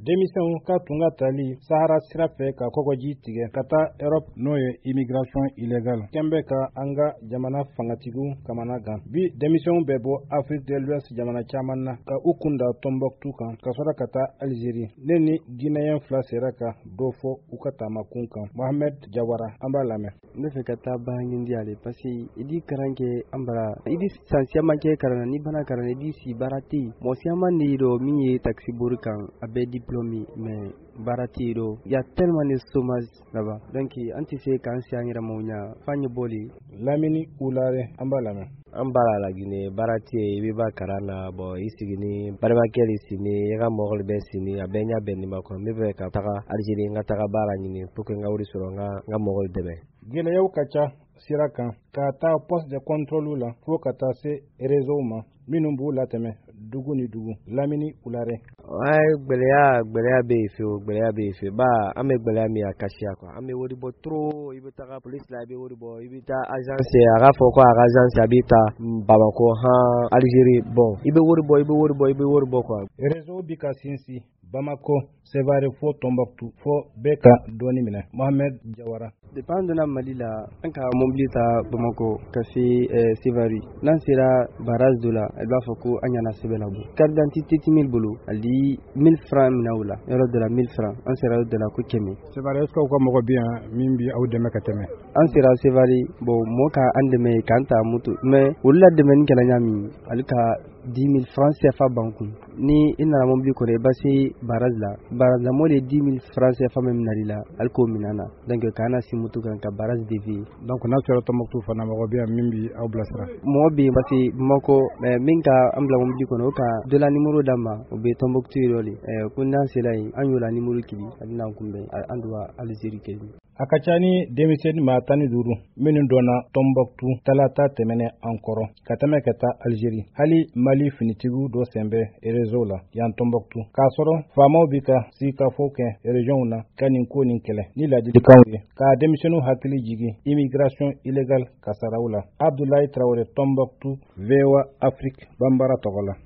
Denmisɛnw ka tunga tali Sahara sira fɛ ka kɔgɔji tigɛ ka taa Europe n'o ye immigration illégale kɛnbɛ ka an ka jamana fangatigiw kamana gan. Bi denmisɛnw bɛ bɔ Afrique de l'Ouest jamana caman na ka u kunda Tombouctou kan ka sɔrɔ ka taa Algérie. Ne ni Guinéen fila sera ka dɔ fɔ u ka taamakun kan. Mohamed Jawara, an b'a lamɛn. N bɛ fɛ ka taa Bangindi ale parce que i di karan kɛ an bara i di san caman kɛ karan na ni bana karan i di si baara tɛ yen mɔgɔ caman de ye dɔ min ye taxi bori kan a bɛɛ diplôme mais baara tɛ yen dɔ il y a tellement de chômage là-bas donc an tɛ se k'an se an yɛrɛ ma o ɲa f'an ye bɔli Lamini Ulare, an b'a lamɛn. An b'a la Guinée baara tɛ yen i bɛ ba karan na bon i sigi ni balimakɛ de sini i ka mɔgɔ bɛ sini a bɛɛ ɲɛ bɛn nin ma quoi n bɛ fɛ ka taga Algérie n ka taga baara ɲini pour que n ka wari sɔrɔ n ka mɔgɔw dɛmɛ. Gɛlɛyaw ka ca sira kan ka taa poste de contrôle la fo ka taa se réseau ma minnu b'u latɛmɛ dugu ni dugu. Lamini Ulare. Gɛlɛya bɛ yen fewu gɛlɛya bɛ yen fewu ba an bɛ gɛlɛya min a kasiya quoi an bɛ wari bɔ trop i bɛ taga police la i bɛ wari bɔ i bɛ taa agence a ka fɔ ko a ka agence a bɛ taa Bamako Algérie bon i bɛ wari bɔ quoi. Réseau bi ka sinsin Bamako, Sévaré fo Tombouctou fo bɛɛ ka dɔɔni minɛ. Mohamed Jawara. Depuis an donna Mali la an ka mobili ta Bamako ka se Sévaré n'an sera barrage dɔ la i b'a fɔ ko an ɲana sɛbɛn la bɔ carte d'identité tɛ min bolo a di 1000 francs minɛ u la yɔrɔ dɔ la 1000 francs an sera yɔrɔ dɔ la ko 100. Sévaré est-ce que u ka mɔgɔ bɛ yan min bi aw dɛmɛ ka tɛmɛ. An sera Sévaré bon mɔgɔ ka an dɛmɛ k'an ta moto mais olu la dɛmɛni kɛla ɲa min ale ka 10 000 francs CFA ban kun ni i nana mobili kɔnɔ i ba se barrage la mɔgɔ de 10 000 francs CFA min minɛli la ale k'o minɛ na donc k'an si moto kan ka barrage dévier. Donc n'a sera Tombouctou fana mɔgɔ bɛ yan min bi aw bilasira. Mɔgɔ bɛ yen parce que Bamako min ka an bila mobili kɔnɔ o ka dɔ la numéro d'a ma o bɛ Tombouctou yɔrɔ le ko n'an sera yen an y'o la numéro kili a bɛna an kunbɛn an doit Algérie kɛ. A ka ca ni denmisɛnnin maa 15 minnu donna Tombouctou talata tɛmɛnɛ an kɔrɔ ka tɛmɛ ka taa Algérie. Hali Mali finitigiw dɔ sen bɛ réseau la yan Tombouctou k'a sɔrɔ faamaw bi ka sigikafɔ kɛ région na ka nin ko nin kɛlɛ ni ladilikanw ye ka denmisɛnninw hakili jigin immigration illégale kasaraw la. Abdoulaye Traoré, Tombouctou, VOA Afrique, Bambara tɔgɔ la.